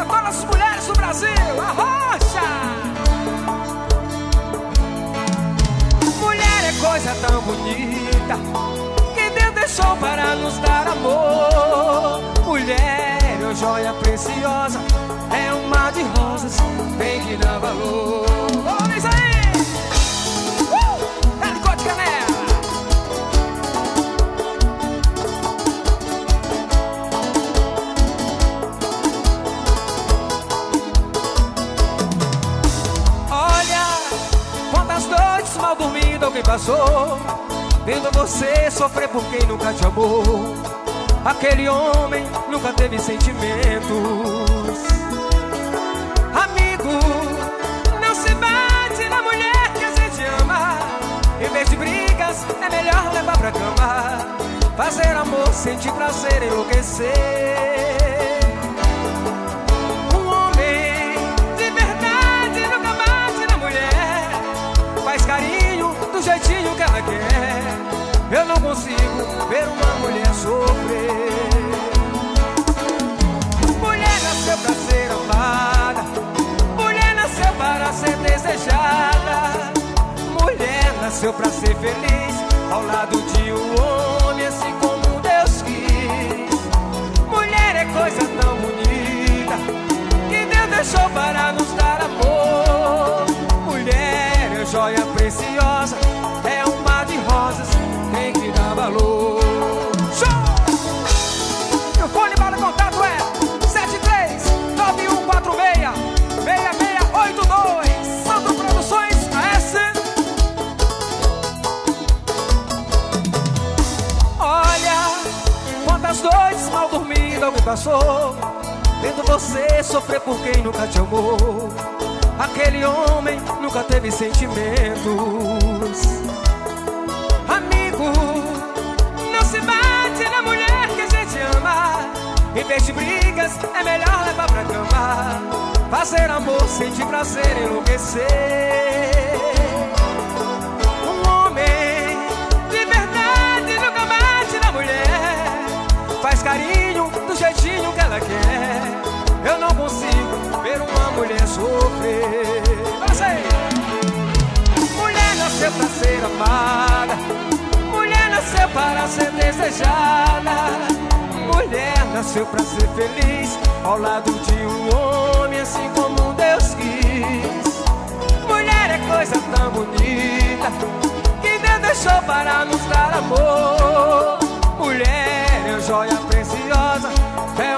todas as mulheres do Brasil, arrocha! Mulher é coisa tão bonita que Deus deixou para nos dar amor. Mulher é joia preciosa, é um mar de rosas, tem que dar valor. Olha isso aí! Helicóptero de Canela! Olha quantas noites mal dormindo alguém passou, vendo você sofrer por quem nunca te amou. Aquele homem nunca teve sentimentos. Amigo, não se bate na mulher que a gente ama. Em vez de brigas, é melhor levar pra cama. Fazer amor, sentir prazer, enlouquecer. Um homem de verdade nunca bate na mulher. Faz carinho do jeitinho que ela quer. Eu não consigo ver uma mulher sofrer. Mulher nasceu pra ser amada, mulher nasceu para ser desejada. Mulher nasceu pra ser feliz ao lado de um homem, assim como Deus quis. Mulher é coisa tão bonita que Deus deixou para nos dar amor. Mulher é joia preciosa, é um mar de rosas, tem que dar valor. Show! Meu fone para contato é 73-9146-6682. Santo Produções AS. Olha quantas noites mal dormindo alguém passou, vendo você sofrer por quem nunca te amou. Aquele homem nunca teve sentimentos. Não se bate na mulher que a gente ama. Em vez de brigas, é melhor levar pra cama. Fazer amor, sentir prazer, enlouquecer. Um homem de verdade nunca bate na mulher. Faz carinho do jeitinho que ela quer. Eu não consigo ver uma mulher sofrer. Mulher nasceu pra ser amada, nasceu para ser desejada. Mulher nasceu para ser feliz ao lado de um homem, assim como Deus quis. Mulher é coisa tão bonita que Deus deixou para nos dar amor. Mulher é joia preciosa,